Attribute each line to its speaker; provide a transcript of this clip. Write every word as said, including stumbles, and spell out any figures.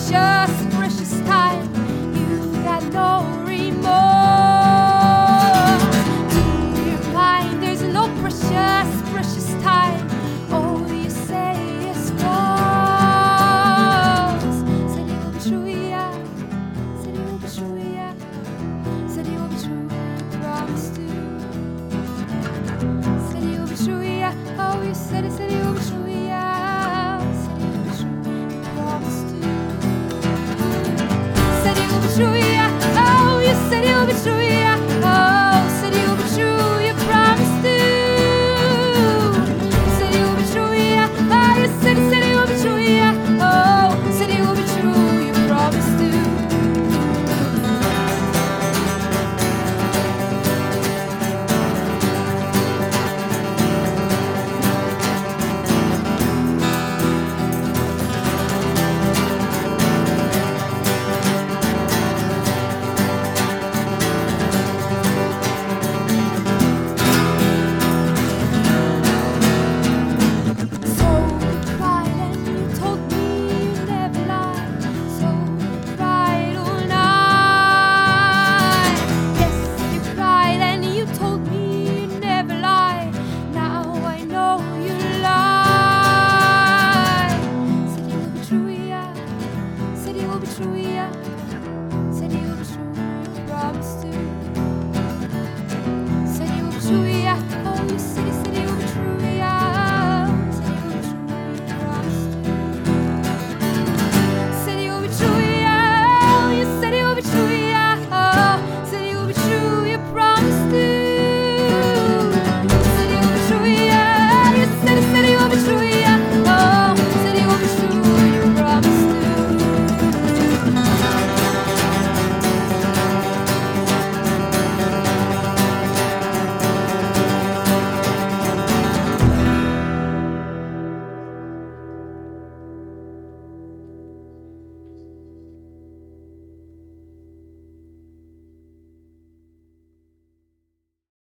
Speaker 1: precious, precious time. You've got no remorse. To your mind, there's no precious, precious time. Oh, you say it's false. Said it will be true, yeah. Said it will be true, yeah. Said it will be true. Promised to. Said it will be true, yeah. Oh, you said it, said it will be true, yeah. Said it will be true. Promised to. Said it will be true, yeah. Oh, you said it will be true, yeah. Oh, said it will be true. You promised to. Said it will be true, yeah. Oh, you said it, said it will be true, yeah. Oh, said it will be true. You promised to. So you cried and you told me you never lied. So you cried all night. Yes, you cried and you told me you never lied. Now I know you lied. Said it will be true, yeah. Said it will be true,